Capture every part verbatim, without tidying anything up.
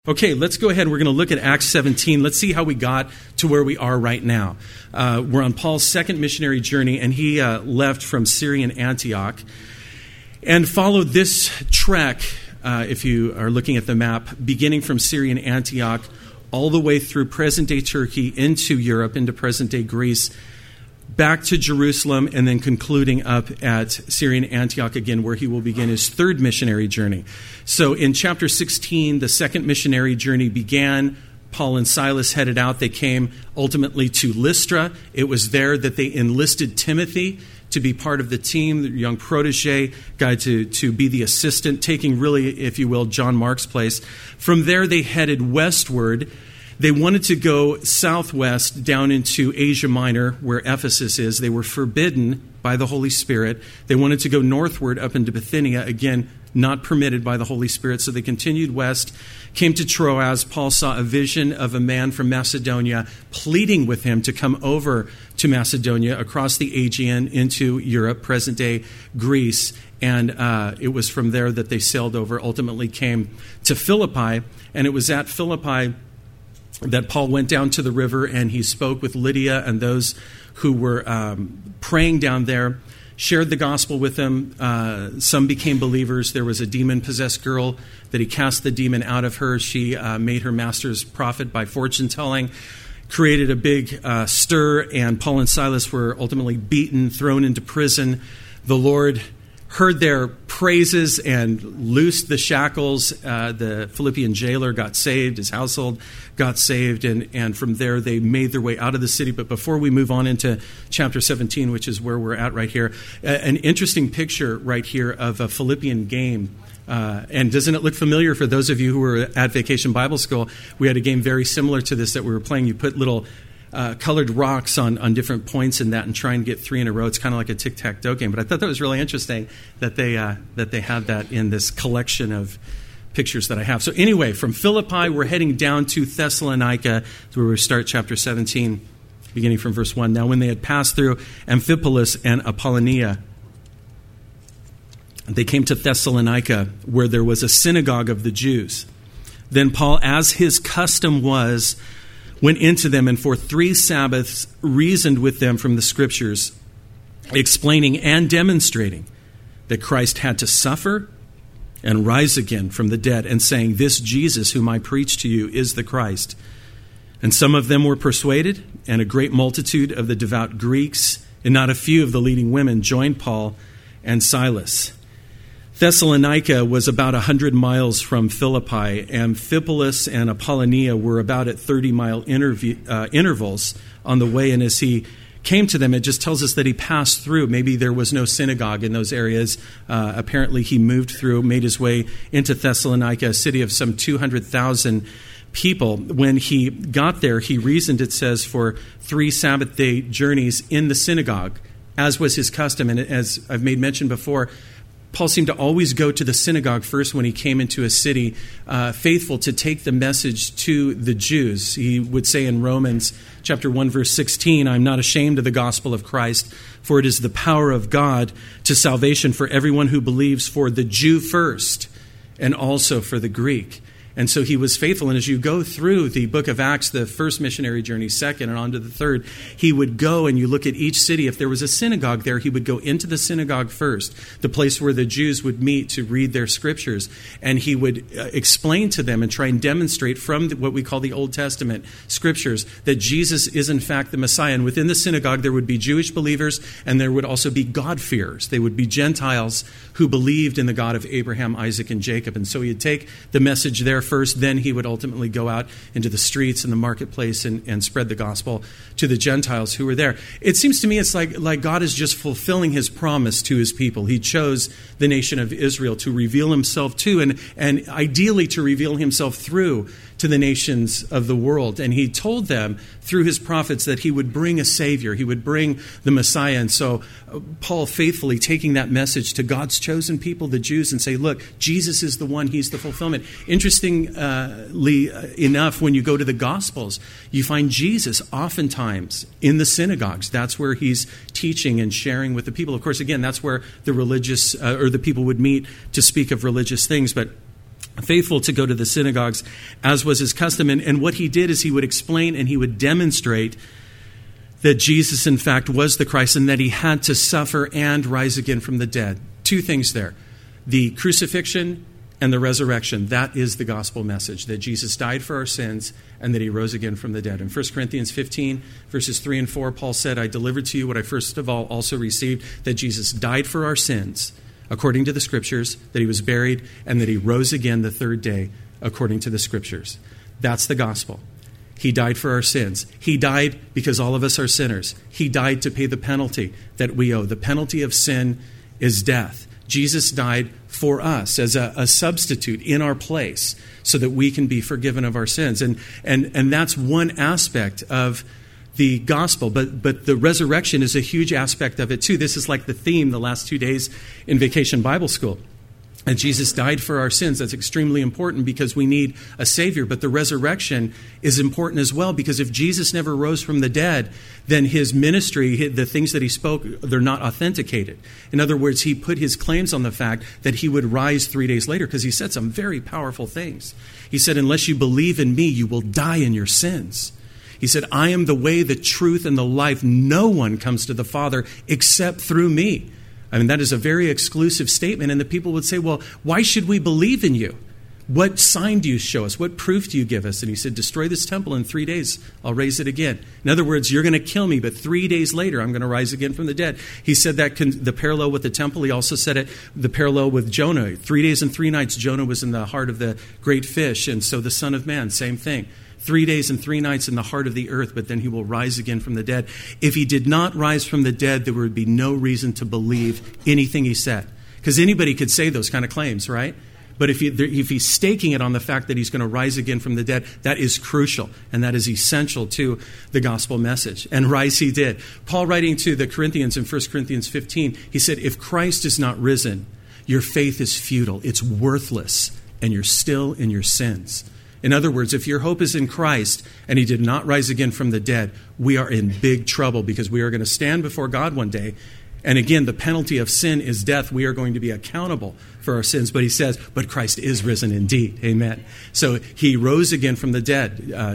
Okay, let's go ahead. We're going to look at Acts seventeen. Let's see how we got to where we are right now. Uh, we're on Paul's second missionary journey, and he uh, left from Syrian Antioch and followed this trek, uh, if you are looking at the map, beginning from Syrian Antioch all the way through present-day Turkey into Europe, into present-day Greece, back to Jerusalem, and then concluding up at Syrian Antioch again, where he will begin his third missionary journey. So in chapter sixteen, the second missionary journey began. Paul and Silas headed out. They came ultimately to Lystra. It was there that they enlisted Timothy to be part of the team, the young protege, guy to, to be the assistant, taking really, if you will, John Mark's place. From there, they headed westward. They wanted to go southwest down into Asia Minor, where Ephesus is. They were forbidden by the Holy Spirit. They wanted to go northward up into Bithynia, again, not permitted by the Holy Spirit. So they continued west, came to Troas. Paul saw a vision of a man from Macedonia pleading with him to come over to Macedonia across the Aegean into Europe, present-day Greece. And uh, it was from there that they sailed over, ultimately came to Philippi. And it was at Philippi that Paul went down to the river and he spoke with Lydia and those who were um, praying down there, shared the gospel with them. Uh, some became believers. There was a demon-possessed girl that he cast the demon out of her. She uh, made her master's profit by fortune-telling, created a big uh, stir, and Paul and Silas were ultimately beaten, thrown into prison. The Lord heard their praises and loosed the shackles. Uh, the Philippian jailer got saved. His household got saved. And, and from there, they made their way out of the city. But before we move on into chapter seventeen, which is where we're at right here, uh, an interesting picture right here of a Philippian game. Uh, and doesn't it look familiar for those of you who were at Vacation Bible School? We had a game very similar to this that we were playing. You put little Uh, colored rocks on, on different points in that and try and get three in a row. It's kind of like a tic-tac-toe game. But I thought that was really interesting that they uh, that they had that in this collection of pictures that I have. So anyway, from Philippi, we're heading down to Thessalonica, where we start chapter seventeen, beginning from verse one. Now when they had passed through Amphipolis and Apollonia, they came to Thessalonica, where there was a synagogue of the Jews. Then Paul, as his custom was, went into them and for three Sabbaths reasoned with them from the Scriptures, explaining and demonstrating that Christ had to suffer and rise again from the dead, and saying, "This Jesus whom I preach to you is the Christ." And some of them were persuaded, and a great multitude of the devout Greeks and not a few of the leading women joined Paul and Silas. Thessalonica was about one hundred miles from Philippi. Amphipolis and Apollonia were about at thirty-mile interv- uh, intervals on the way. And as he came to them, it just tells us that he passed through. Maybe there was no synagogue in those areas. Uh, apparently he moved through, made his way into Thessalonica, a city of some two hundred thousand people. When he got there, he reasoned, it says, for three Sabbath day journeys in the synagogue, as was his custom. And as I've made mention before, Paul seemed to always go to the synagogue first when he came into a city, uh, faithful to take the message to the Jews. He would say in Romans chapter one, verse sixteen, "I'm not ashamed of the gospel of Christ, for it is the power of God to salvation for everyone who believes, for the Jew first, and also for the Greek." And so he was faithful. And as you go through the book of Acts, the first missionary journey, second, and on to the third, he would go and you look at each city. If there was a synagogue there, he would go into the synagogue first, the place where the Jews would meet to read their scriptures. And he would uh, explain to them and try and demonstrate from the, what we call the Old Testament scriptures that Jesus is in fact the Messiah. And within the synagogue, there would be Jewish believers and there would also be God-fearers. They would be Gentiles who believed in the God of Abraham, Isaac, and Jacob. And so he'd take the message there first, then he would ultimately go out into the streets and the marketplace and, and spread the gospel to the Gentiles who were there. It seems to me it's like, like God is just fulfilling his promise to his people. He chose the nation of Israel to reveal himself to, and, and ideally to reveal himself through to the nations of the world. And he told them through his prophets that he would bring a Savior. He would bring the Messiah. And so uh, Paul faithfully taking that message to God's chosen people, the Jews, and say, look, Jesus is the one. He's the fulfillment. Interestingly enough, when you go to the Gospels, you find Jesus oftentimes in the synagogues. That's where he's teaching and sharing with the people. Of course, again, that's where the religious uh, or the people would meet to speak of religious things. But faithful to go to the synagogues, as was his custom. And, and what he did is he would explain and he would demonstrate that Jesus, in fact, was the Christ and that he had to suffer and rise again from the dead. Two things there. The crucifixion and the resurrection. That is the gospel message, that Jesus died for our sins and that he rose again from the dead. In First Corinthians fifteen, verses three and four, Paul said, I delivered to you what I first of all also received, that Jesus died for our sins, according to the Scriptures, that he was buried, and that he rose again the third day, according to the Scriptures. That's the gospel. He died for our sins. He died because all of us are sinners. He died to pay the penalty that we owe. The penalty of sin is death. Jesus died for us as a, a substitute in our place so that we can be forgiven of our sins. And, and, and that's one aspect of the gospel, but but the resurrection is a huge aspect of it too. This is like the theme the last two days in Vacation Bible School. And Jesus died for our sins. That's extremely important because we need a Savior. But the resurrection is important as well, because if Jesus never rose from the dead, then his ministry, the things that he spoke, they're not authenticated. In other words, he put his claims on the fact that he would rise three days later, because he said some very powerful things. He said, unless you believe in me, you will die in your sins. He said, I am the way, the truth, and the life. No one comes to the Father except through me. I mean, that is a very exclusive statement. And the people would say, well, why should we believe in you? What sign do you show us? What proof do you give us? And he said, destroy this temple in three days. I'll raise it again. In other words, you're going to kill me, but three days later, I'm going to rise again from the dead. He said that con- the parallel with the temple. He also said it, the parallel with Jonah. Three days and three nights, Jonah was in the heart of the great fish. And so the Son of Man, same thing. Three days and three nights in the heart of the earth, but then he will rise again from the dead. If he did not rise from the dead, there would be no reason to believe anything he said. Because anybody could say those kind of claims, right? But if, he, if he's staking it on the fact that he's going to rise again from the dead, that is crucial, and that is essential to the gospel message. And rise he did. Paul, writing to the Corinthians in First Corinthians fifteen, he said, if Christ is not risen, your faith is futile, it's worthless, and you're still in your sins. In other words, if your hope is in Christ and he did not rise again from the dead, we are in big trouble, because we are going to stand before God one day. And again, the penalty of sin is death. We are going to be accountable for our sins. But he says, but Christ is risen indeed. Amen. So he rose again from the dead, uh,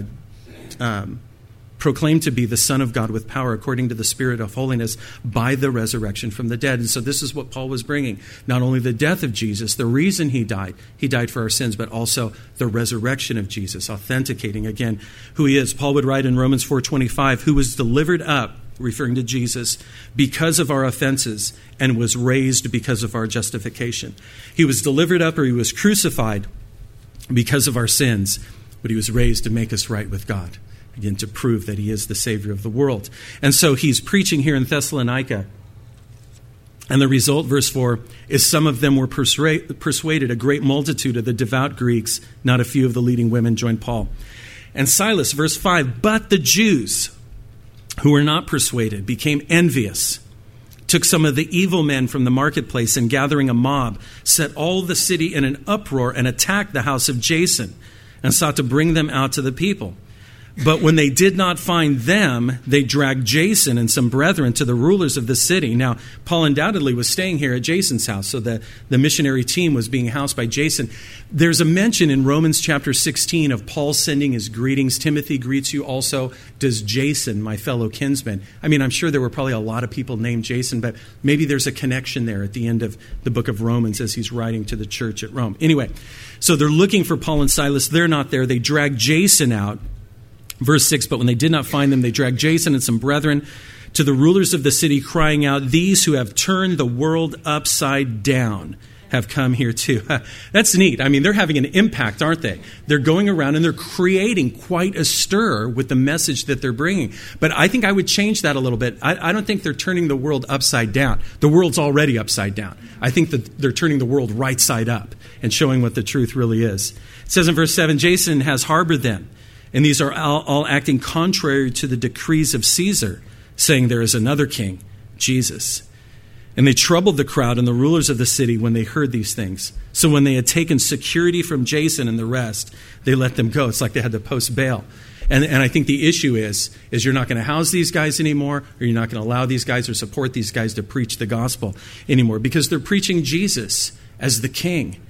um, proclaimed to be the Son of God with power according to the Spirit of holiness by the resurrection from the dead. And so this is what Paul was bringing. Not only the death of Jesus, the reason he died, he died for our sins, but also the resurrection of Jesus, authenticating again who he is. Paul would write in Romans four twenty-five, who was delivered up, referring to Jesus, because of our offenses and was raised because of our justification. He was delivered up, or he was crucified because of our sins, but he was raised to make us right with God. Again, to prove that he is the Savior of the world. And so he's preaching here in Thessalonica. And the result, verse four, is some of them were persuade, persuaded, a great multitude of the devout Greeks, not a few of the leading women, joined Paul and Silas. Verse five, but the Jews who were not persuaded became envious, took some of the evil men from the marketplace, and gathering a mob, set all the city in an uproar and attacked the house of Jason and sought to bring them out to the people. But when they did not find them, they dragged Jason and some brethren to the rulers of the city. Now, Paul undoubtedly was staying here at Jason's house, so the, the missionary team was being housed by Jason. There's a mention in Romans chapter sixteen of Paul sending his greetings. Timothy greets you also. Does Jason, my fellow kinsman? I mean, I'm sure there were probably a lot of people named Jason, but maybe there's a connection there at the end of the book of Romans as he's writing to the church at Rome. Anyway, so they're looking for Paul and Silas. They're not there. They drag Jason out. Verse six, but when they did not find them, they dragged Jason and some brethren to the rulers of the city, crying out, these who have turned the world upside down have come here too. That's neat. I mean, they're having an impact, aren't they? They're going around and they're creating quite a stir with the message that they're bringing. But I think I would change that a little bit. I, I don't think they're turning the world upside down. The world's already upside down. I think that they're turning the world right side up and showing what the truth really is. It says in verse seven, Jason has harbored them. And these are all, all acting contrary to the decrees of Caesar, saying there is another king, Jesus. And they troubled the crowd and the rulers of the city when they heard these things. So when they had taken security from Jason and the rest, they let them go. It's like they had to post bail. And, and I think the issue is, is you're not going to house these guys anymore, or you're not going to allow these guys or support these guys to preach the gospel anymore, because they're preaching Jesus as the king.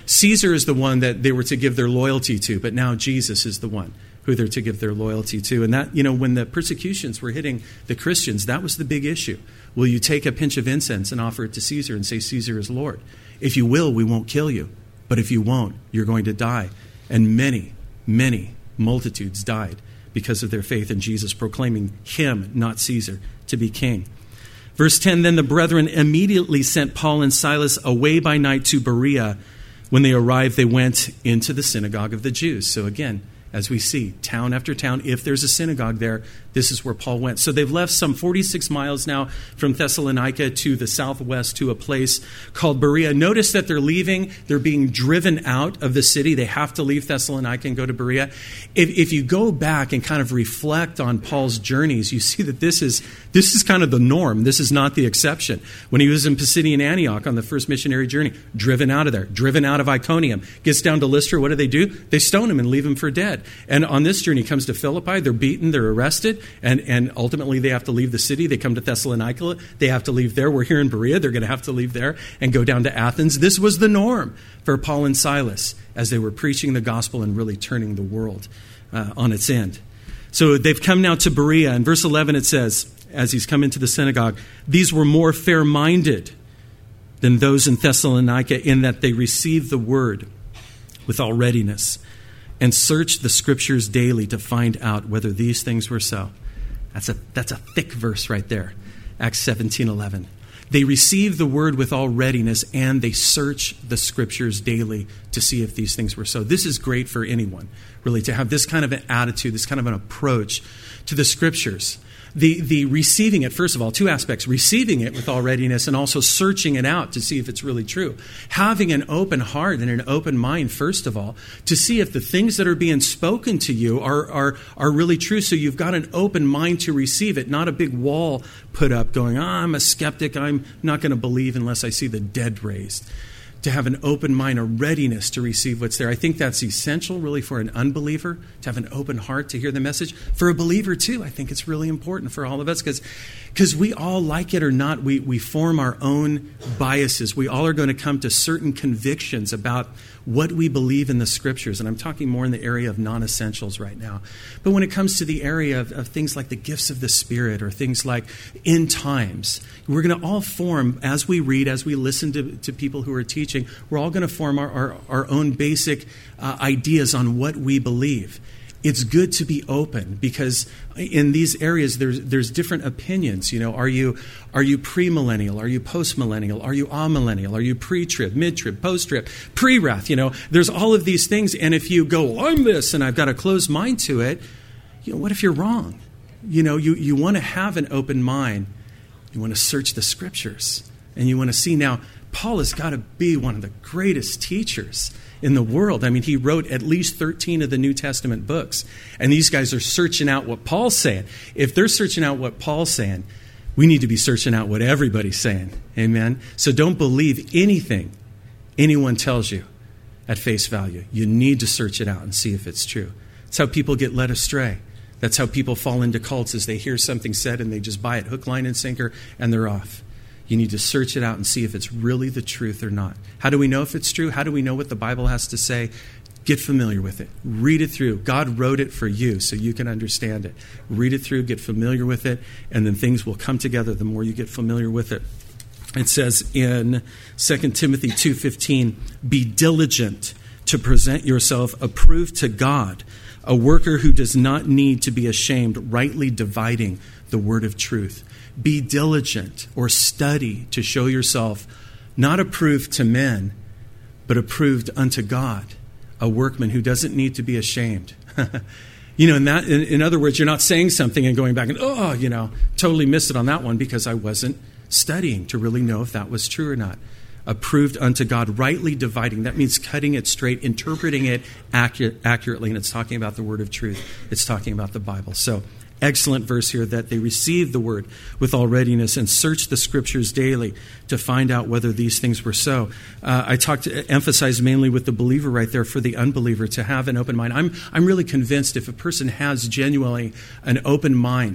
Caesar is the one that they were to give their loyalty to, but now Jesus is the one who they're to give their loyalty to. And that, you know, when the persecutions were hitting the Christians, that was the big issue. Will you take a pinch of incense and offer it to Caesar and say Caesar is Lord? If you will, we won't kill you. But if you won't, you're going to die. And many, many multitudes died because of their faith in Jesus, proclaiming him, not Caesar, to be king. Verse ten, then the brethren immediately sent Paul and Silas away by night to Berea. When they arrived, they went into the synagogue of the Jews. So again, as we see, town after town, if there's a synagogue there, this is where Paul went. So they've left some forty-six miles now from Thessalonica to the southwest to a place called Berea. Notice that they're leaving. They're being driven out of the city. They have to leave Thessalonica and go to Berea. If, if you go back and kind of reflect on Paul's journeys, you see that this is this is kind of the norm. This is not the exception. When he was in Pisidian Antioch on the first missionary journey, driven out of there, driven out of Iconium, gets down to Lystra, what do they do? They stone him and leave him for dead. And on this journey, he comes to Philippi. They're beaten. They're arrested. And, and ultimately, they have to leave the city. They come to Thessalonica. They have to leave there. We're here in Berea. They're going to have to leave there and go down to Athens. This was the norm for Paul and Silas as they were preaching the gospel and really turning the world uh, on its end. So they've come now to Berea. In verse eleven, it says, as he's come into the synagogue, these were more fair-minded than those in Thessalonica in that they received the word with all readiness and searched the scriptures daily to find out whether these things were so. That's a that's a thick verse right there. Acts seventeen eleven. They receive the word with all readiness and they search the scriptures daily to see if these things were so. This is great for anyone, really, to have this kind of an attitude, this kind of an approach to the scriptures. The the receiving it, first of all, two aspects. Receiving it with all readiness and also searching it out to see if it's really true. Having an open heart and an open mind, first of all, to see if the things that are being spoken to you are, are, are really true. So you've got an open mind to receive it, not a big wall put up going, oh, I'm a skeptic, I'm not going to believe unless I see the dead raised. To have an open mind, a readiness to receive what's there. I think that's essential, really, for an unbeliever, to have an open heart to hear the message. For a believer, too, I think it's really important for all of us because because we all, like it or not, we, we form our own biases. We all are going to come to certain convictions about what we believe in the scriptures. And I'm talking more in the area of non-essentials right now. But when it comes to the area of, of things like the gifts of the Spirit or things like end times, we're going to all form, as we read, as we listen to, to people who are teaching, we're all going to form our, our, our own basic uh, ideas on what we believe. It's good to be open because in these areas there's there's different opinions. You know, are you are you premillennial? Are you postmillennial? Are you amillennial? Are you pre-trib, mid-trib, post-trib, pre-wrath? You know, there's all of these things. And if you go, well, I'm this, and I've got a closed mind to it, you know, what if you're wrong? You know, you, you want to have an open mind. You want to search the scriptures, and you want to see. Now, Paul has got to be one of the greatest teachers in the world. I mean, he wrote at least thirteen of the New Testament books. And these guys are searching out what Paul's saying. If they're searching out what Paul's saying, we need to be searching out what everybody's saying. Amen? So don't believe anything anyone tells you at face value. You need to search it out and see if it's true. That's how people get led astray. That's how people fall into cults, is they hear something said and they just buy it hook, line, and sinker, and they're off. You need to search it out and see if it's really the truth or not. How do we know if it's true? How do we know what the Bible has to say? Get familiar with it. Read it through. God wrote it for you so you can understand it. Read it through, get familiar with it, and then things will come together the more you get familiar with it. It says in Second Timothy two fifteen, be diligent to present yourself approved to God, a worker who does not need to be ashamed, rightly dividing the word of truth. Be diligent or study to show yourself not approved to men, but approved unto God, a workman who doesn't need to be ashamed. You know, in that, in, in other words, you're not saying something and going back and, oh, you know, totally missed it on that one because I wasn't studying to really know if that was true or not. Approved unto God, rightly dividing. That means cutting it straight, interpreting it accurate, accurately, and it's talking about the word of truth. It's talking about the Bible. So, excellent verse here that they received the word with all readiness and searched the scriptures daily to find out whether these things were so. Uh, I talked to emphasize mainly with the believer right there for the unbeliever to have an open mind. I'm I'm really convinced if a person has genuinely an open mind,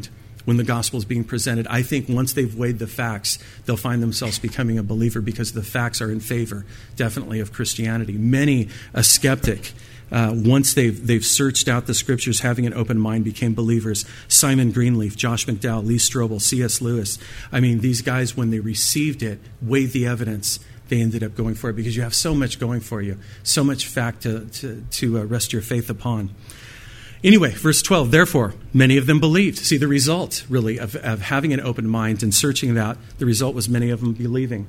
when the gospel is being presented. I think once they've weighed the facts, they'll find themselves becoming a believer because the facts are in favor, definitely, of Christianity. Many a skeptic, uh, once they've they've searched out the scriptures, having an open mind, became believers. Simon Greenleaf, Josh McDowell, Lee Strobel, C S Lewis. I mean, these guys, when they received it, weighed the evidence, they ended up going for it because you have so much going for you, so much fact to, to, to uh, rest your faith upon. Anyway, verse twelve, therefore, many of them believed. See, the result, really, of, of having an open mind and searching it out, the result was many of them believing.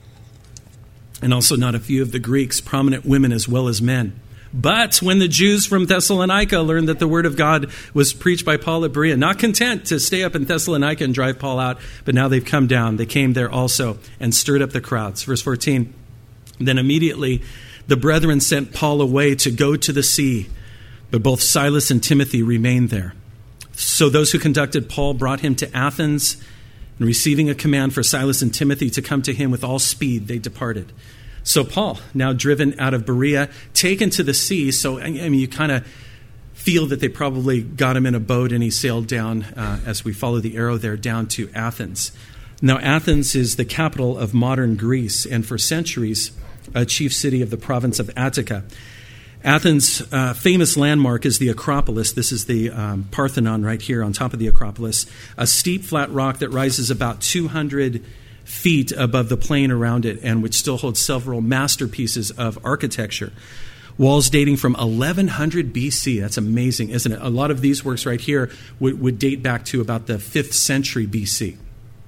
And also not a few of the Greeks, prominent women as well as men. But when the Jews from Thessalonica learned that the word of God was preached by Paul at Berea, not content to stay up in Thessalonica and drive Paul out, but now they've come down. They came there also and stirred up the crowds. Verse fourteen, then immediately the brethren sent Paul away to go to the sea, but both Silas and Timothy remained there. So those who conducted Paul brought him to Athens, and receiving a command for Silas and Timothy to come to him with all speed, they departed. So Paul, now driven out of Berea, taken to the sea. So, I mean, you kind of feel that they probably got him in a boat and he sailed down, uh, as we follow the arrow there, down to Athens. Now, Athens is the capital of modern Greece and for centuries a chief city of the province of Attica. Athens' uh, famous landmark is the Acropolis. This is the um, Parthenon right here on top of the Acropolis, a steep, flat rock that rises about two hundred feet above the plain around it and which still holds several masterpieces of architecture. Walls dating from eleven hundred B C. That's amazing, isn't it? A lot of these works right here would, would date back to about the fifth century B C.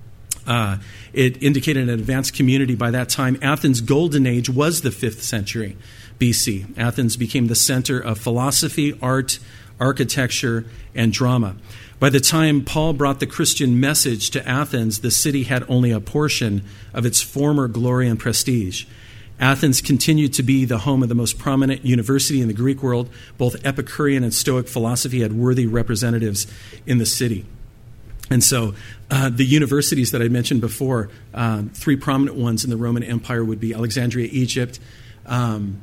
Uh, it indicated an advanced community by that time. Athens' golden age was the fifth century B C. Athens became the center of philosophy, art, architecture, and drama. By the time Paul brought the Christian message to Athens, the city had only a portion of its former glory and prestige. Athens continued to be the home of the most prominent university in the Greek world. Both Epicurean and Stoic philosophy had worthy representatives in the city. And so uh, the universities that I mentioned before, uh, three prominent ones in the Roman Empire would be Alexandria, Egypt, um,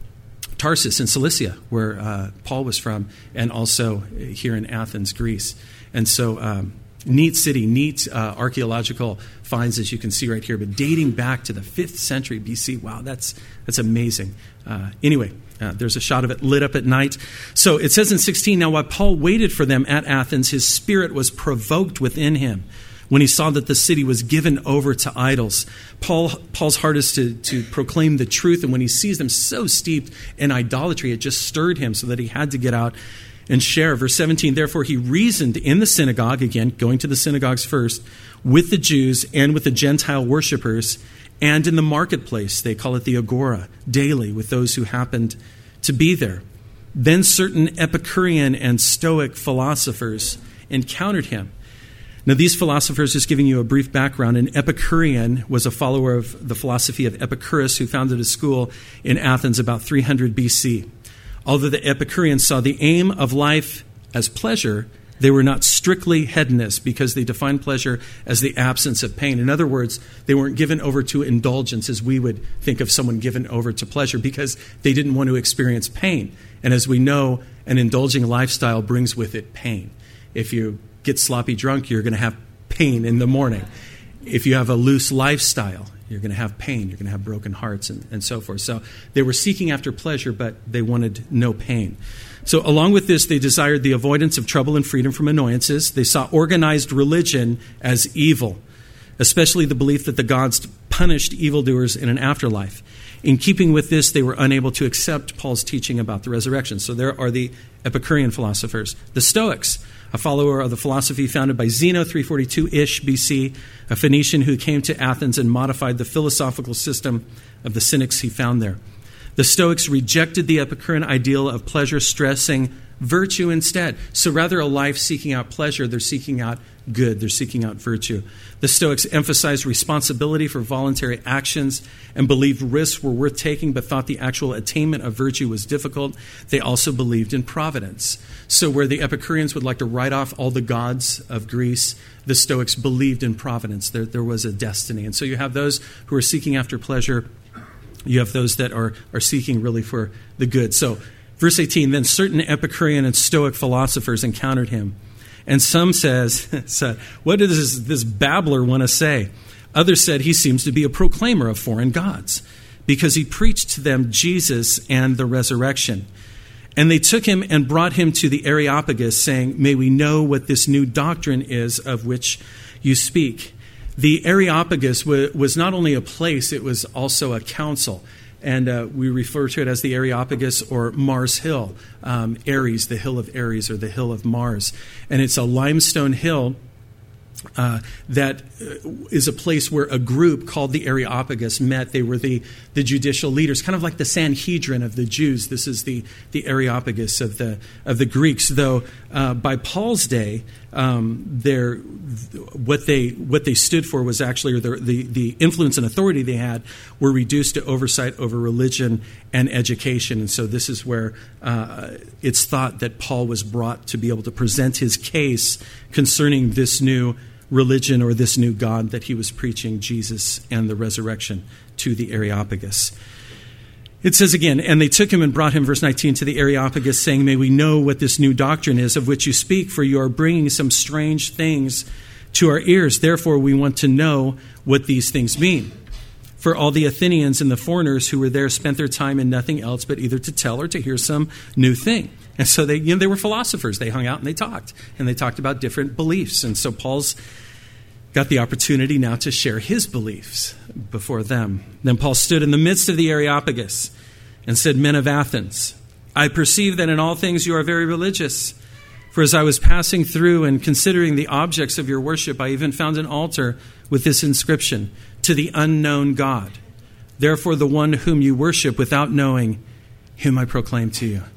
Tarsus in Cilicia, where uh, Paul was from, and also here in Athens, Greece. And so um, neat city, neat uh, archaeological finds, as you can see right here, but dating back to the fifth century B C. Wow, that's that's amazing. Uh, anyway, uh, there's a shot of it lit up at night. So it says in sixteen, now while Paul waited for them at Athens, his spirit was provoked within him when he saw that the city was given over to idols. Paul, Paul's heart is to, to proclaim the truth, and when he sees them so steeped in idolatry, it just stirred him so that he had to get out and share. Verse seventeen, therefore he reasoned in the synagogue, again, going to the synagogues first, with the Jews and with the Gentile worshipers, and in the marketplace, they call it the agora, daily, with those who happened to be there. Then certain Epicurean and Stoic philosophers encountered him. Now, these philosophers, just giving you a brief background, an Epicurean was a follower of the philosophy of Epicurus, who founded a school in Athens about three hundred B C. Although the Epicureans saw the aim of life as pleasure, they were not strictly hedonists because they defined pleasure as the absence of pain. In other words, they weren't given over to indulgence as we would think of someone given over to pleasure because they didn't want to experience pain. And as we know, an indulging lifestyle brings with it pain. If you get sloppy drunk, you're going to have pain in the morning. If you have a loose lifestyle, you're going to have pain. You're going to have broken hearts and, and so forth. So they were seeking after pleasure, but they wanted no pain. So along with this, they desired the avoidance of trouble and freedom from annoyances. They saw organized religion as evil, especially the belief that the gods punished evildoers in an afterlife. In keeping with this, they were unable to accept Paul's teaching about the resurrection. So there are the Epicurean philosophers. The Stoics, a follower of the philosophy founded by Zeno, three forty-two-ish B C, a Phoenician who came to Athens and modified the philosophical system of the Cynics he found there. The Stoics rejected the Epicurean ideal of pleasure, stressing virtue instead. So rather a life seeking out pleasure, they're seeking out good. They're seeking out virtue. The Stoics emphasized responsibility for voluntary actions and believed risks were worth taking, but thought the actual attainment of virtue was difficult. They also believed in providence. So where the Epicureans would like to write off all the gods of Greece, the Stoics believed in providence. There, there was a destiny. And so you have those who are seeking after pleasure. You have those that are, are seeking really for the good. So verse eighteen, then certain Epicurean and Stoic philosophers encountered him. And some says, said, what does this, this babbler want to say? Others said he seems to be a proclaimer of foreign gods because he preached to them Jesus and the resurrection. And they took him and brought him to the Areopagus, saying, may we know what this new doctrine is of which you speak. The Areopagus was not only a place, it was also a council. And uh, we refer to it as the Areopagus or Mars Hill. Um, Ares, the hill of Ares, or the hill of Mars. And it's a limestone hill uh, that is a place where a group called the Areopagus met. They were the, the judicial leaders, kind of like the Sanhedrin of the Jews. This is the, the Areopagus of the of the Greeks. Though uh, by Paul's day, um, their what they what they stood for was actually, or the, the the influence and authority they had were reduced to oversight over religion and education. And so this is where uh, it's thought that Paul was brought to be able to present his case concerning this new religion or this new God that he was preaching, Jesus and the resurrection, to the Areopagus. It says again, and they took him and brought him, verse nineteen, to the Areopagus, saying, may we know what this new doctrine is of which you speak, for you are bringing some strange things to our ears. Therefore, we want to know what these things mean. For all the Athenians and the foreigners who were there spent their time in nothing else but either to tell or to hear some new thing. And so they, you know, they were philosophers. They hung out and they talked. And they talked about different beliefs. And so Paul's got the opportunity now to share his beliefs before them. Then Paul stood in the midst of the Areopagus and said, men of Athens, I perceive that in all things you are very religious. For as I was passing through and considering the objects of your worship, I even found an altar with this inscription, to the unknown God. Therefore, the one whom you worship without knowing, him I proclaim to you.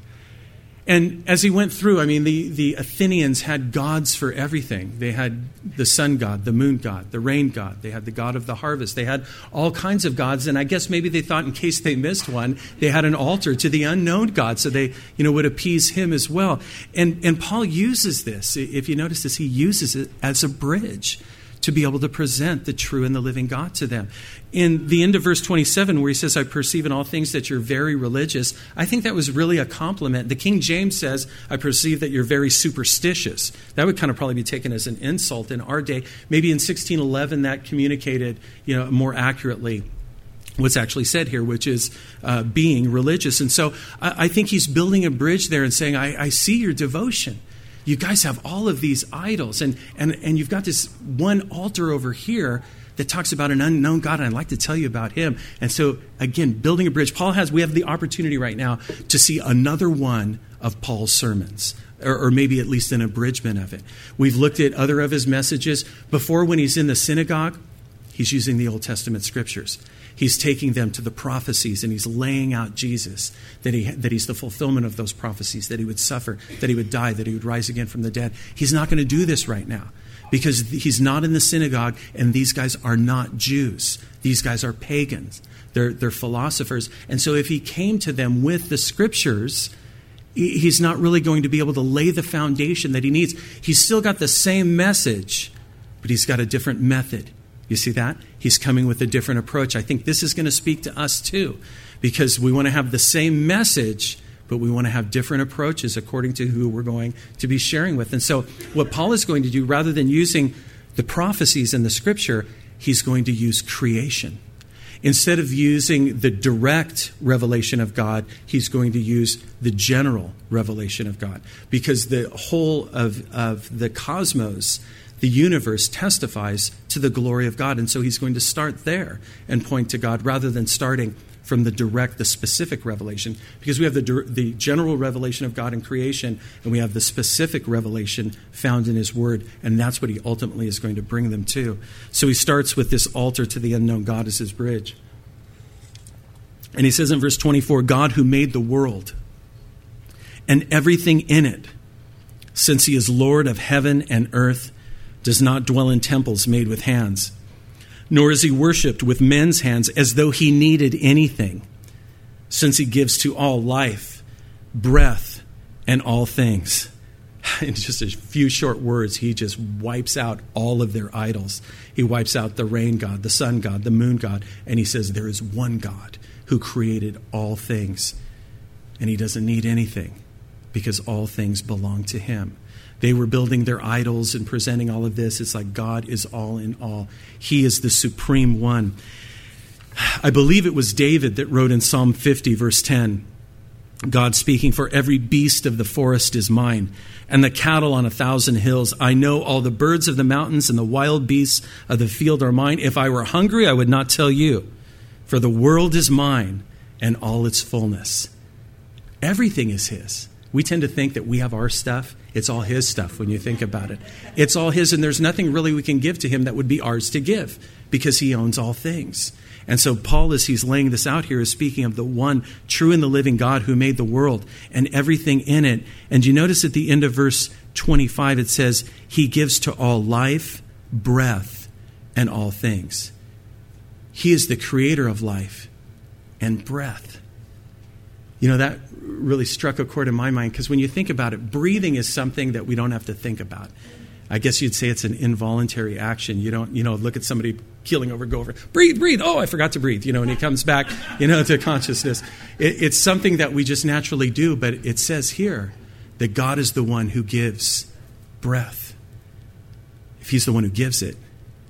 And as he went through, I mean, the, the Athenians had gods for everything. They had the sun god, the moon god, the rain god. They had the god of the harvest. They had all kinds of gods. And I guess maybe they thought in case they missed one, they had an altar to the unknown God, so they, you know, would appease him as well. And, and Paul uses this. If you notice this, he uses it as a bridge to be able to present the true and the living God to them. In the end of verse twenty-seven, where he says, I perceive in all things that you're very religious, I think that was really a compliment. The King James says, I perceive that you're very superstitious. That would kind of probably be taken as an insult in our day. Maybe in sixteen eleven that communicated, you know, more accurately what's actually said here, which is uh, being religious. And so I, I think he's building a bridge there and saying, I, I see your devotion. You guys have all of these idols, and, and, and you've got this one altar over here that talks about an unknown God, and I'd like to tell you about him. And so, again, building a bridge. Paul has, we have the opportunity right now to see another one of Paul's sermons, or, or maybe at least an abridgment of it. We've looked at other of his messages. Before, when he's in the synagogue, he's using the Old Testament scriptures. He's taking them to the prophecies, and he's laying out Jesus, that he that he's the fulfillment of those prophecies, that he would suffer, that he would die, that he would rise again from the dead. He's not going to do this right now because he's not in the synagogue, and these guys are not Jews. These guys are pagans. They're, they're philosophers. And so if he came to them with the scriptures, he's not really going to be able to lay the foundation that he needs. He's still got the same message, but he's got a different method. You see that? He's coming with a different approach. I think this is going to speak to us too, because we want to have the same message, but we want to have different approaches according to who we're going to be sharing with. And so what Paul is going to do, rather than using the prophecies in the scripture, he's going to use creation. Instead of using the direct revelation of God, he's going to use the general revelation of God, because the whole of, of the cosmos, the universe, testifies to the glory of God. And so he's going to start there and point to God rather than starting from the direct, the specific revelation. Because we have the, the general revelation of God in creation, and we have the specific revelation found in his word. And that's what he ultimately is going to bring them to. So he starts with this altar to the unknown God as his bridge. And he says in verse twenty-four, God who made the world and everything in it, since he is Lord of heaven and earth, does not dwell in temples made with hands, nor is he worshipped with men's hands as though he needed anything, since he gives to all life, breath, and all things. In just a few short words, he just wipes out all of their idols. He wipes out the rain god, the sun god, the moon god, and he says there is one God who created all things, and he doesn't need anything because all things belong to him. They were building their idols and presenting all of this. It's like God is all in all. He is the supreme one. I believe it was David that wrote in Psalm fifty, verse ten, God speaking, "For every beast of the forest is mine, and the cattle on a thousand hills. I know all the birds of the mountains and the wild beasts of the field are mine. If I were hungry, I would not tell you, for the world is mine and all its fullness." Everything is his. We tend to think that we have our stuff. It's all his stuff when you think about it. It's all his, and there's nothing really we can give to him that would be ours to give, because he owns all things. And so Paul, as he's laying this out here, is speaking of the one true and the living God who made the world and everything in it. And you notice at the end of verse twenty-five, it says, he gives to all life, breath, and all things. He is the creator of life and breath. You know, that really struck a chord in my mind, because when you think about it, breathing is something that we don't have to think about. I guess you'd say it's an involuntary action. You don't, you know, look at somebody keeling over, go over, breathe, breathe. Oh, I forgot to breathe, you know, and he comes back, you know, to consciousness. It, it's something that we just naturally do, but it says here that God is the one who gives breath. If he's the one who gives it,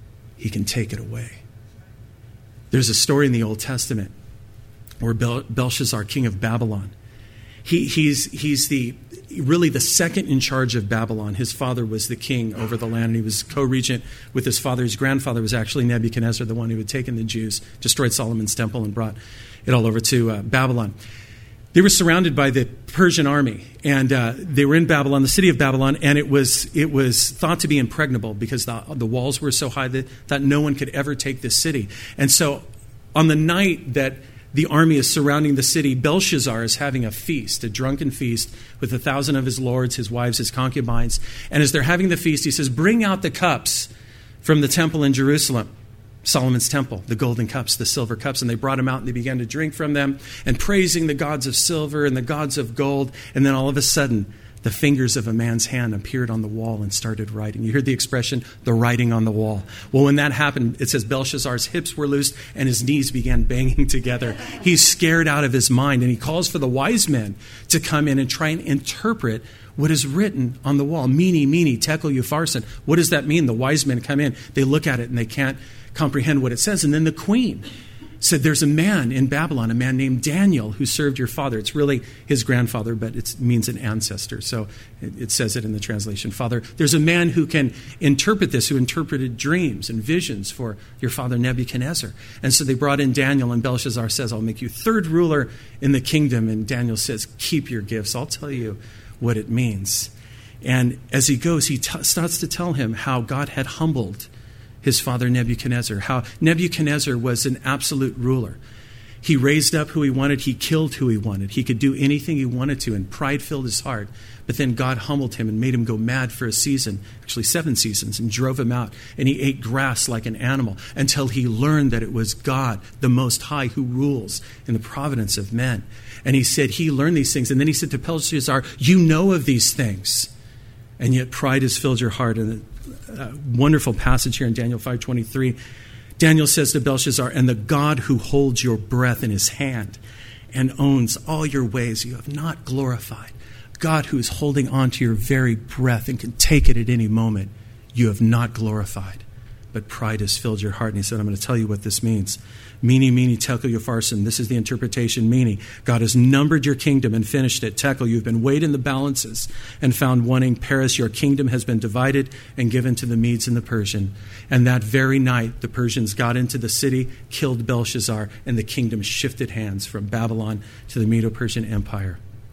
he can take it away. There's a story in the Old Testament where Bel- Belshazzar, king of Babylon, he, he's, he's the really the second in charge of Babylon. His father was the king over the land, and he was co-regent with his father. His grandfather was actually Nebuchadnezzar, the one who had taken the Jews, destroyed Solomon's temple, and brought it all over to uh, Babylon. They were surrounded by the Persian army, and uh, they were in Babylon, the city of Babylon, and it was it was thought to be impregnable because the, the walls were so high that, that no one could ever take this city. And so on the night that the army is surrounding the city, Belshazzar is having a feast, a drunken feast, with a thousand of his lords, his wives, his concubines. And as they're having the feast, he says, "Bring out the cups from the temple in Jerusalem," Solomon's temple, the golden cups, the silver cups. And they brought them out, and they began to drink from them, and praising the gods of silver and the gods of gold. And then all of a sudden, the fingers of a man's hand appeared on the wall and started writing. You heard the expression, the writing on the wall. Well, when that happened, it says Belshazzar's hips were loosed and his knees began banging together. He's scared out of his mind, and he calls for the wise men to come in and try and interpret what is written on the wall. Mene, mene, tekel, upharsin. What does that mean? The wise men come in, they look at it, and they can't comprehend what it says. And then the queen said, "There's a man in Babylon, a man named Daniel, who served your father." It's really his grandfather, but it means an ancestor. So it, it says it in the translation. "Father, there's a man who can interpret this, who interpreted dreams and visions for your father Nebuchadnezzar." And so they brought in Daniel, and Belshazzar says, "I'll make you third ruler in the kingdom." And Daniel says, "Keep your gifts. I'll tell you what it means." And as he goes, he t- starts to tell him how God had humbled his father Nebuchadnezzar, how Nebuchadnezzar was an absolute ruler. He raised up who he wanted. He killed who he wanted. He could do anything he wanted to, and pride filled his heart. But then God humbled him and made him go mad for a season, actually seven seasons, and drove him out. And he ate grass like an animal until he learned that it was God, the Most High, who rules in the providence of men. And he said he learned these things. And then he said to Belshazzar, "You know of these things, and yet pride has filled your heart." And a wonderful passage here in Daniel five twenty-three. Daniel says to Belshazzar, "And the God who holds your breath in his hand and owns all your ways you have not glorified." God who is holding on to your very breath and can take it at any moment, you have not glorified. But pride has filled your heart. And he said, "I'm going to tell you what this means. Mene, mene, tekel, upharsin." This is the interpretation. Mene, God has numbered your kingdom and finished it. Tekel, you've been weighed in the balances and found wanting. Paris, your kingdom has been divided and given to the Medes and the Persian. And that very night, the Persians got into the city, killed Belshazzar, and the kingdom shifted hands from Babylon to the Medo-Persian Empire.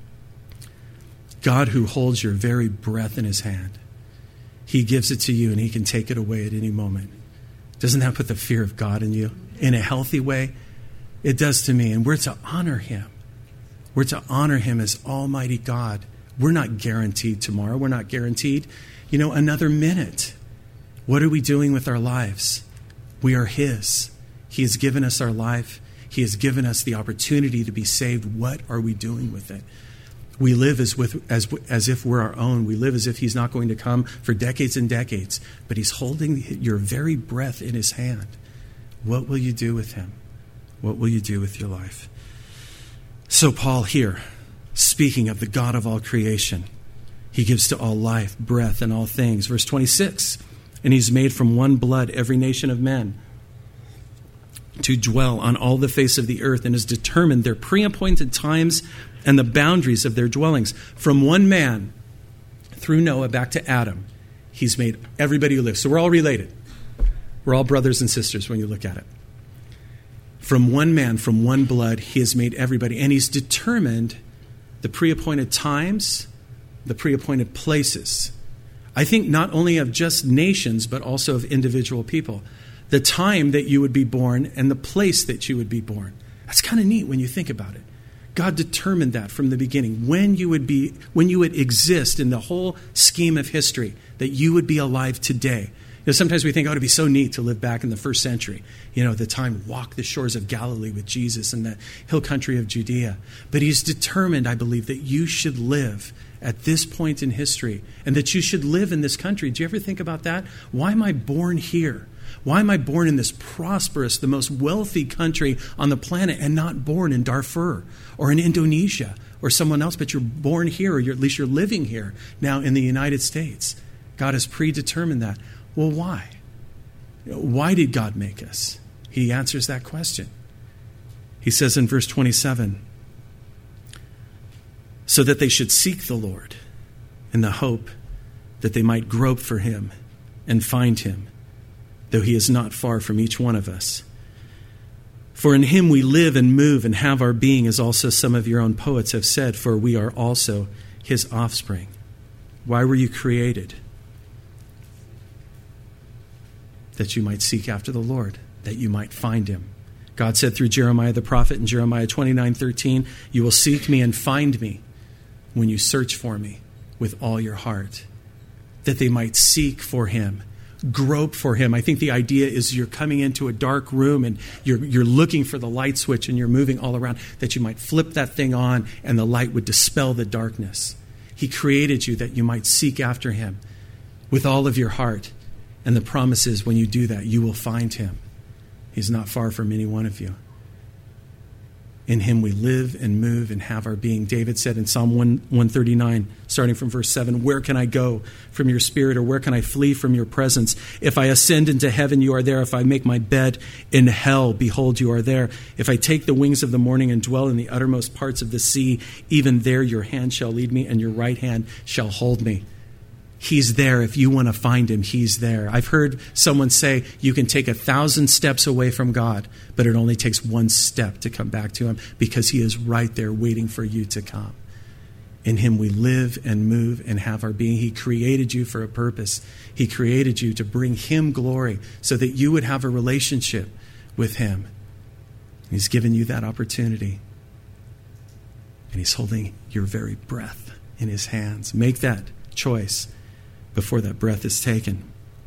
God who holds your very breath in his hand, he gives it to you, and he can take it away at any moment. Doesn't that put the fear of God in you? In a healthy way? It does to me. And we're to honor him. We're to honor him as Almighty God. We're not guaranteed tomorrow. We're not guaranteed, you know, another minute. What are we doing with our lives? We are his. He has given us our life. He has given us the opportunity to be saved. What are we doing with it? We live as, with, as, as if we're our own. We live as if he's not going to come for decades and decades. But he's holding your very breath in his hand. What will you do with him? What will you do with your life? So Paul here speaking of the God of all creation. He gives to all life, breath, and all things. Verse twenty-six, and he's made from one blood every nation of men to dwell on all the face of the earth, and has determined their pre-appointed times and the boundaries of their dwellings. From one man, through Noah, back to Adam, he's made everybody who lives. So we're all related. We're all brothers and sisters when you look at it. From one man, from one blood, he has made everybody. And he's determined the pre-appointed times, the pre-appointed places. I think not only of just nations, but also of individual people. The time that you would be born and the place that you would be born. That's kind of neat when you think about it. God determined that from the beginning, when you would be, when you would exist in the whole scheme of history, that you would be alive today. You know, sometimes we think, oh, it'd be so neat to live back in the first century. You know, the time walk the shores of Galilee with Jesus and the hill country of Judea. But he's determined, I believe, that you should live at this point in history and that you should live in this country. Do you ever think about that? Why am I born here? Why am I born in this prosperous, the most wealthy country on the planet and not born in Darfur or in Indonesia or someone else, but you're born here, or you're, at least you're living here now in the United States? God has predetermined that. Well, why? Why did God make us? He answers that question. He says in verse twenty-seven, so that they should seek the Lord in the hope that they might grope for him and find him, though he is not far from each one of us. For in him we live and move and have our being, as also some of your own poets have said, for we are also his offspring. Why were you created? That you might seek after the Lord, that you might find him. God said through Jeremiah the prophet in Jeremiah twenty-nine thirteen, you will seek me and find me when you search for me with all your heart. That they might seek for him, grope for him. I think the idea is you're coming into a dark room and you're, you're looking for the light switch and you're moving all around, that you might flip that thing on and the light would dispel the darkness. He created you that you might seek after him with all of your heart. And the promise is when you do that, you will find him. He's not far from any one of you. In him we live and move and have our being. David said in Psalm one thirty-nine, starting from verse seven, where can I go from your spirit, or where can I flee from your presence? If I ascend into heaven, you are there. If I make my bed in hell, behold, you are there. If I take the wings of the morning and dwell in the uttermost parts of the sea, even there your hand shall lead me and your right hand shall hold me. He's there. If you want to find him, he's there. I've heard someone say you can take a thousand steps away from God, but it only takes one step to come back to him, because he is right there waiting for you to come. In him we live and move and have our being. He created you for a purpose. He created you to bring him glory so that you would have a relationship with him. He's given you that opportunity. And he's holding your very breath in his hands. Make that choice before that breath is taken.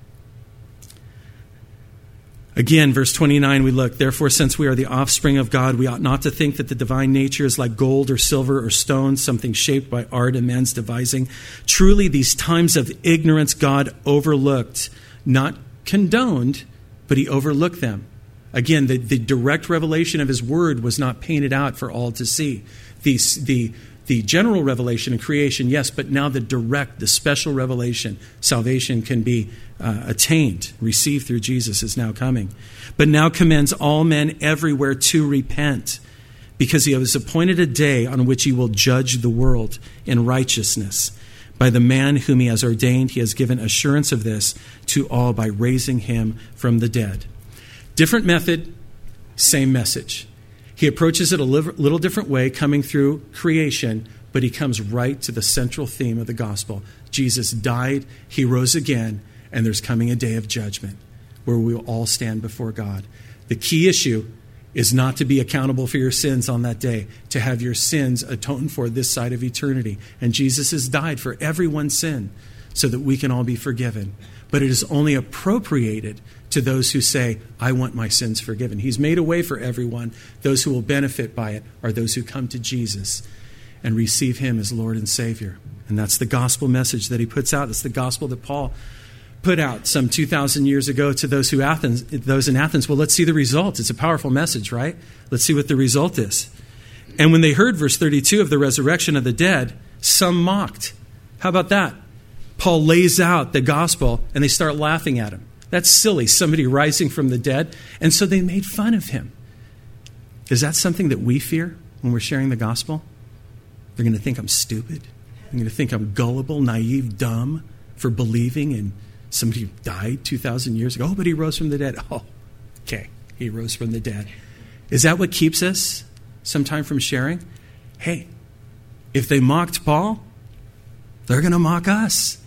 Again, verse twenty-nine, we look, therefore, since we are the offspring of God, we ought not to think that the divine nature is like gold or silver or stone, something shaped by art and man's devising. Truly, these times of ignorance God overlooked, not condoned, but he overlooked them. Again, the, the direct revelation of his word was not painted out for all to see. The, the The general revelation in creation, yes, but now the direct, the special revelation, salvation can be uh, attained, received through Jesus, is now coming. But now commends all men everywhere to repent, because he has appointed a day on which he will judge the world in righteousness. By the man whom he has ordained, he has given assurance of this to all by raising him from the dead. Different method, same message. He approaches it a little different way, coming through creation, but he comes right to the central theme of the gospel. Jesus died, he rose again, and there's coming a day of judgment where we will all stand before God. The key issue is not to be accountable for your sins on that day, to have your sins atoned for this side of eternity. And Jesus has died for everyone's sin so that we can all be forgiven. But it is only appropriated to those who say, I want my sins forgiven. He's made a way for everyone. Those who will benefit by it are those who come to Jesus and receive him as Lord and Savior. And that's the gospel message that he puts out. It's the gospel that Paul put out some two thousand years ago to those who Athens, those in Athens. Well, let's see the result. It's a powerful message, right? Let's see what the result is. And when they heard, verse thirty-two, of the resurrection of the dead, some mocked. How about that? Paul lays out the gospel and they start laughing at him. That's silly, somebody rising from the dead. And so they made fun of him. Is that something that we fear when we're sharing the gospel? They're going to think I'm stupid. They're going to think I'm gullible, naive, dumb for believing in somebody who died two thousand years ago. Oh, but he rose from the dead. Oh, okay, he rose from the dead. Is that what keeps us sometime from sharing? Hey, if they mocked Paul, they're going to mock us.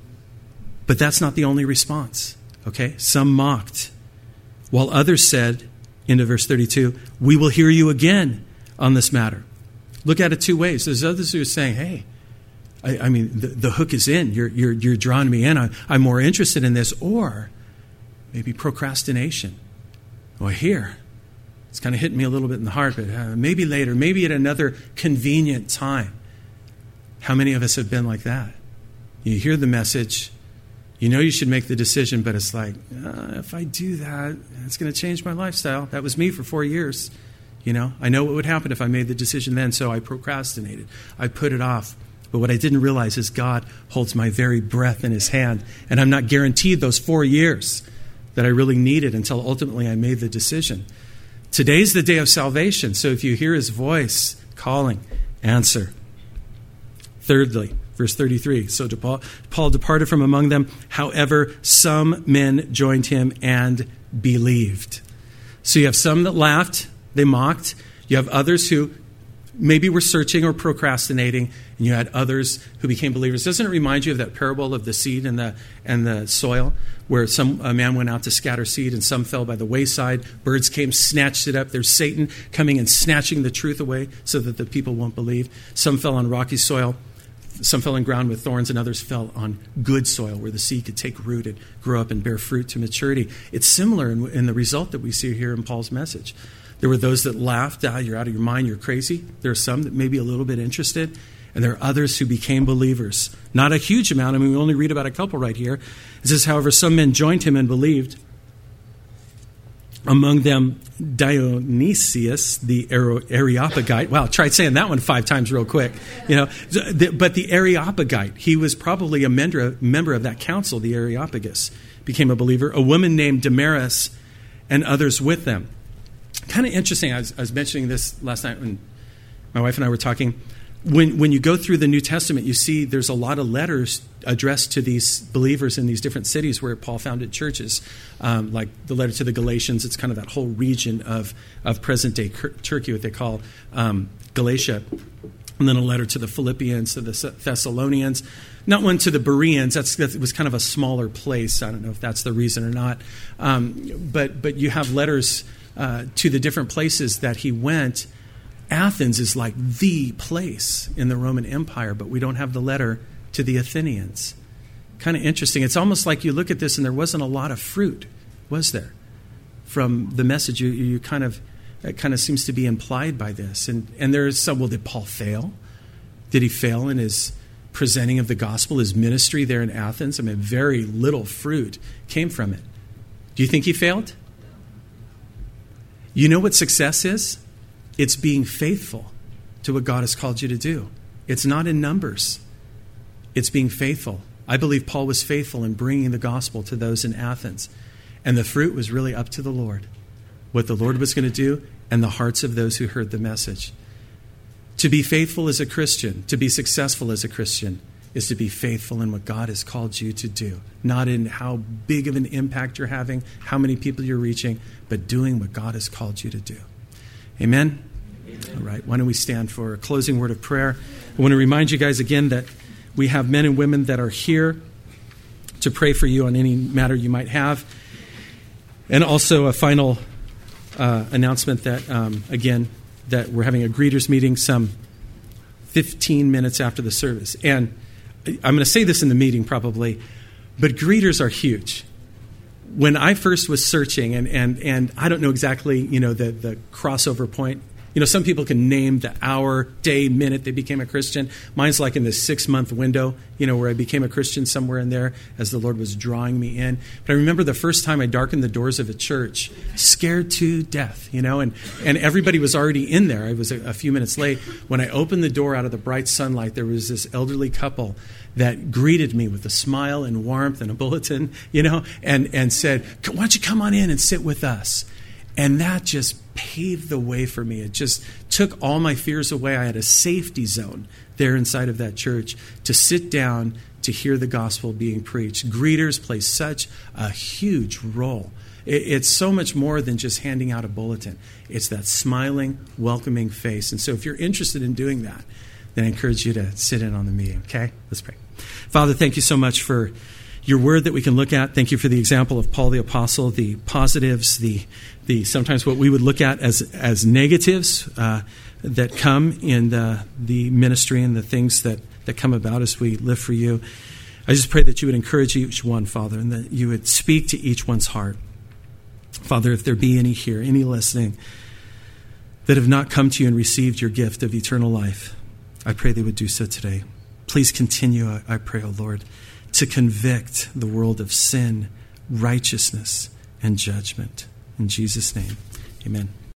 But that's not the only response, okay? Some mocked, while others said, into verse thirty-two, we will hear you again on this matter. Look at it two ways. There's others who are saying, hey, I, I mean, the, the hook is in. You're, you're, you're drawing me in. I, I'm more interested in this. Or maybe procrastination. Well, here, it's kind of hitting me a little bit in the heart, but uh, maybe later, maybe at another convenient time. How many of us have been like that? You hear the message, you know you should make the decision, but it's like, uh, if I do that, it's going to change my lifestyle. That was me for four years. You know, I know what would happen if I made the decision then, so I procrastinated. I put it off. But what I didn't realize is God holds my very breath in his hand, and I'm not guaranteed those four years that I really needed until ultimately I made the decision. Today's the day of salvation, so if you hear his voice calling, answer. Thirdly, verse thirty-three, so Paul, Paul departed from among them. However, some men joined him and believed. So you have some that laughed, they mocked. You have others who maybe were searching or procrastinating, and you had others who became believers. Doesn't it remind you of that parable of the seed and the and the soil, where some a man went out to scatter seed, and some fell by the wayside. Birds came, snatched it up. There's Satan coming and snatching the truth away so that the people won't believe. Some fell on rocky soil. Some fell on ground with thorns, and others fell on good soil where the seed could take root and grow up and bear fruit to maturity. It's similar in, in the result that we see here in Paul's message. There were those that laughed, ah, you're out of your mind, you're crazy. There are some that may be a little bit interested, and there are others who became believers. Not a huge amount. I mean, we only read about a couple right here. It says, however, some men joined him and believed. Among them, Dionysius, the Areopagite. Wow, try saying that one five times real quick. You know, but the Areopagite, he was probably a member member of that council, the Areopagus, became a believer. A woman named Damaris and others with them. Kind of interesting. I was, I was mentioning this last night when my wife and I were talking. When when you go through the New Testament, you see there's a lot of letters addressed to these believers in these different cities where Paul founded churches, um, like the letter to the Galatians. It's kind of that whole region of, of present-day Turkey, what they call um, Galatia. And then a letter to the Philippians, to the Thessalonians. Not one to the Bereans. That's, that was kind of a smaller place. I don't know if that's the reason or not. Um, but but you have letters uh, to the different places that he went. Athens is like the place in the Roman Empire, but we don't have the letter to the Athenians. Kind of interesting. It's almost like you look at this and there wasn't a lot of fruit, was there? From the message, you, you kind of, it kind of seems to be implied by this. And, and there's some, well, did Paul fail? Did he fail in his presenting of the gospel, his ministry there in Athens? I mean, very little fruit came from it. Do you think he failed? You know what success is? It's being faithful to what God has called you to do. It's not in numbers. It's being faithful. I believe Paul was faithful in bringing the gospel to those in Athens. And the fruit was really up to the Lord. What the Lord was going to do and the hearts of those who heard the message. To be faithful as a Christian, to be successful as a Christian, is to be faithful in what God has called you to do. Not in how big of an impact you're having, how many people you're reaching, but doing what God has called you to do. Amen? Amen. All right, why don't we stand for a closing word of prayer. I want to remind you guys again that we have men and women that are here to pray for you on any matter you might have. And also a final uh, announcement that, um, again, that we're having a greeters meeting some fifteen minutes after the service. And I'm going to say this in the meeting probably, but greeters are huge. When I first was searching, and, and, and I don't know exactly, you know, the, the crossover point You know, some people can name the hour, day, minute they became a Christian. Mine's like in the six-month window, you know, where I became a Christian somewhere in there as the Lord was drawing me in. But I remember the first time I darkened the doors of a church, scared to death, you know, and, and everybody was already in there. I was a, a few minutes late. When I opened the door out of the bright sunlight, there was this elderly couple that greeted me with a smile and warmth and a bulletin, you know, and, and said, why don't you come on in and sit with us? And that just paved the way for me. It just took all my fears away. I had a safety zone there inside of that church to sit down to hear the gospel being preached. Greeters play such a huge role. It's so much more than just handing out a bulletin. It's that smiling, welcoming face. And so if you're interested in doing that, then I encourage you to sit in on the meeting. Okay? Let's pray. Father, thank you so much for your word that we can look at. Thank you for the example of Paul the Apostle, the positives, the the sometimes what we would look at as as negatives uh, that come in the, the ministry and the things that, that come about as we live for you. I just pray that you would encourage each one, Father, and that you would speak to each one's heart. Father, if there be any here, any listening, that have not come to you and received your gift of eternal life, I pray they would do so today. Please continue, I, I pray, O Lord, to convict the world of sin, righteousness, and judgment. In Jesus' name, amen.